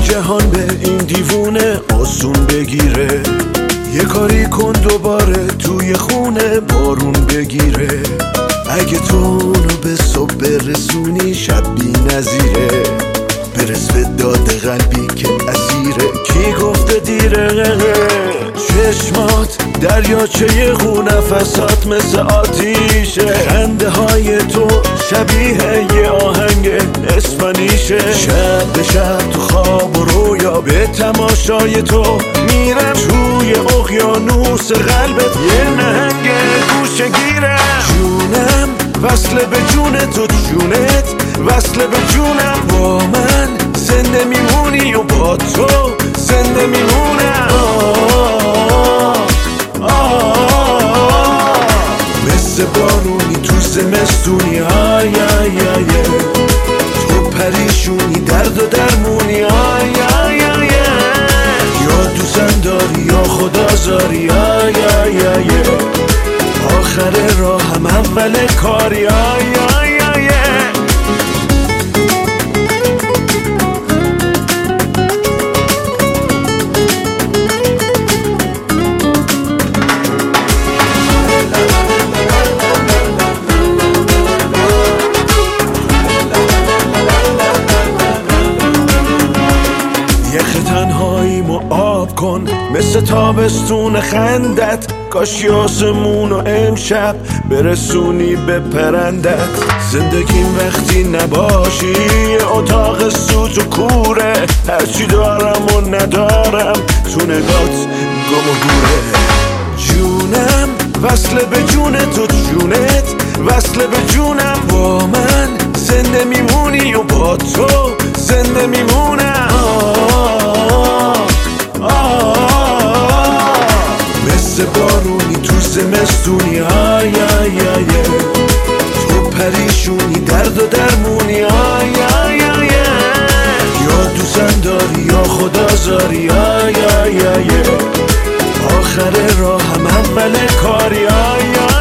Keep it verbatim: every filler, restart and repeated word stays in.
جهان به این دیوونه آسون بگیره، یه کاری کن دوباره توی خونه بارون بگیره. اگه تو اونو به صبح برسونی شب بی نظیره، برس به داد قلبی که اسیره. کی گفته دیره؟ چشمات دریاچه خو، نفسات مثل آتیشه، خنده های تو شبیه یه آهنگ اسپانیشه. شب به شب تو خواب و رویا به تماشای تو میرم، توی اقیانوس قلبت یه نهنگ گوشه گیرم. جونم وصل به جون تو، جونت وصل به جونم. با من زنده میمونی و با تو زنده میمونم. مثل بارونی تو زمستونی، آی آی آی، تو پریشونی درد و درمونی، آی آی آی، یا دوزن داری یا خدا زاری، آی آی آی، آخر راه هم اول کاری، آی آی آی. تنهاییمو آب کن مثل تابستون خندت، کاش آسمونو امشب برسونی به پرندت. زندگیم وقتی نباشی اتاق سوت و کوره، هرچی دارم و ندارم تو نگات گم و دوره. جونم وصل به جون تو، جونت وصل به جونم. با من زنده میمونی و با تو زنده میمونم. مثل بارونی تو زمستونی، آی آی آی، تو پریشونی درد و درمونی، آی آی آی، یا دوزن داری یا خدا زاری، آی آی آی، آخر راه هم اول کاری، آی آی.